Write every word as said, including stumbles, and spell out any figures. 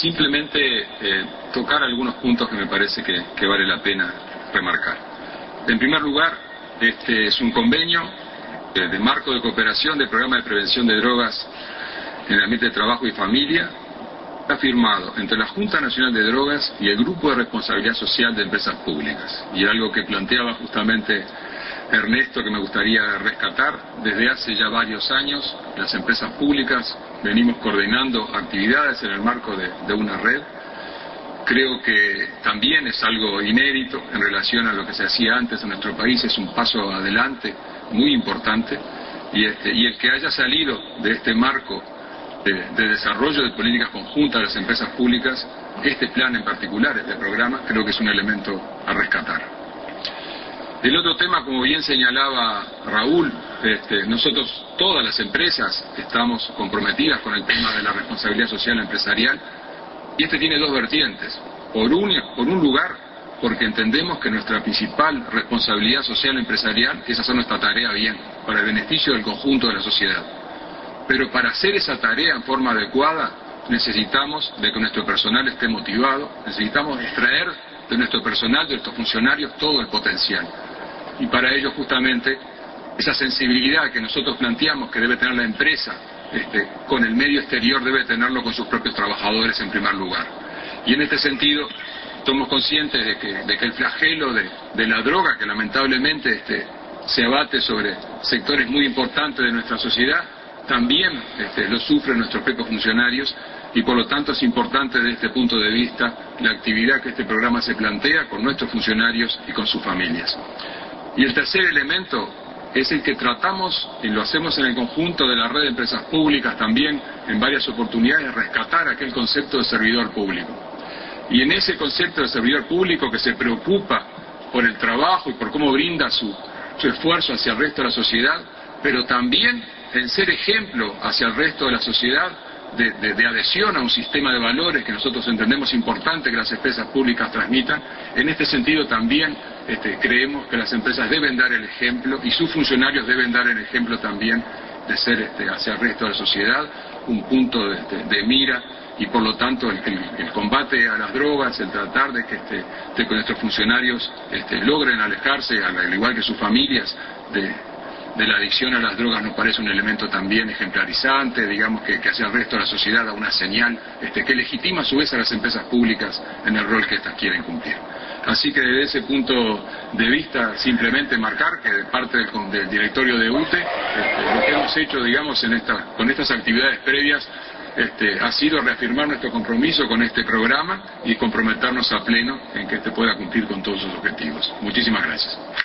simplemente eh, tocar algunos puntos que me parece que, que vale la pena remarcar. En primer lugar, este es un convenio eh, de marco de cooperación del Programa de Prevención de Drogas en el ambiente de trabajo y familia, está firmado entre la Junta Nacional de Drogas y el Grupo de Responsabilidad Social de Empresas Públicas. Y algo que planteaba justamente Ernesto, que me gustaría rescatar, desde hace ya varios años las empresas públicas venimos coordinando actividades en el marco de, de una red. Creo que también es algo inédito en relación a lo que se hacía antes en nuestro país, es un paso adelante muy importante, y, este, y el que haya salido de este marco de, de desarrollo de políticas conjuntas de las empresas públicas, este plan en particular, este programa, creo que es un elemento a rescatar. El otro tema, como bien señalaba Raúl, este, nosotros, todas las empresas, estamos comprometidas con el tema de la responsabilidad social empresarial, y este tiene dos vertientes. Por un, por un lugar, porque entendemos que nuestra principal responsabilidad social empresarial es hacer nuestra tarea bien, para el beneficio del conjunto de la sociedad. Pero para hacer esa tarea en forma adecuada, necesitamos de que nuestro personal esté motivado, necesitamos extraer de nuestro personal, de nuestros funcionarios, todo el potencial. Y para ello, justamente, esa sensibilidad que nosotros planteamos que debe tener la empresa este, con el medio exterior, debe tenerlo con sus propios trabajadores en primer lugar. Y en este sentido, somos conscientes de que, de que el flagelo de, de la droga, que lamentablemente este, se abate sobre sectores muy importantes de nuestra sociedad, también este, lo sufren nuestros propios funcionarios, y por lo tanto es importante desde este punto de vista la actividad que este programa se plantea con nuestros funcionarios y con sus familias. Y el tercer elemento es el que tratamos, y lo hacemos en el conjunto de la red de empresas públicas también, en varias oportunidades, rescatar aquel concepto de servidor público. Y en ese concepto de servidor público que se preocupa por el trabajo y por cómo brinda su, su esfuerzo hacia el resto de la sociedad, pero también en ser ejemplo hacia el resto de la sociedad de, de, de adhesión a un sistema de valores que nosotros entendemos importante que las empresas públicas transmitan. En este sentido también este, creemos que las empresas deben dar el ejemplo y sus funcionarios deben dar el ejemplo también de ser este, hacia el resto de la sociedad un punto de, de, de mira, y por lo tanto el, el, el combate a las drogas, el tratar de que, este, de que nuestros funcionarios este, logren alejarse, al igual que sus familias, de de la adicción a las drogas, nos parece un elemento también ejemplarizante, digamos que, que hacia el resto de la sociedad da una señal este, que legitima a su vez a las empresas públicas en el rol que éstas quieren cumplir. Así que desde ese punto de vista, simplemente marcar que de parte del, del directorio de U T E, este, lo que hemos hecho, digamos, en esta, con estas actividades previas, este, ha sido reafirmar nuestro compromiso con este programa y comprometernos a pleno en que este pueda cumplir con todos sus objetivos. Muchísimas gracias.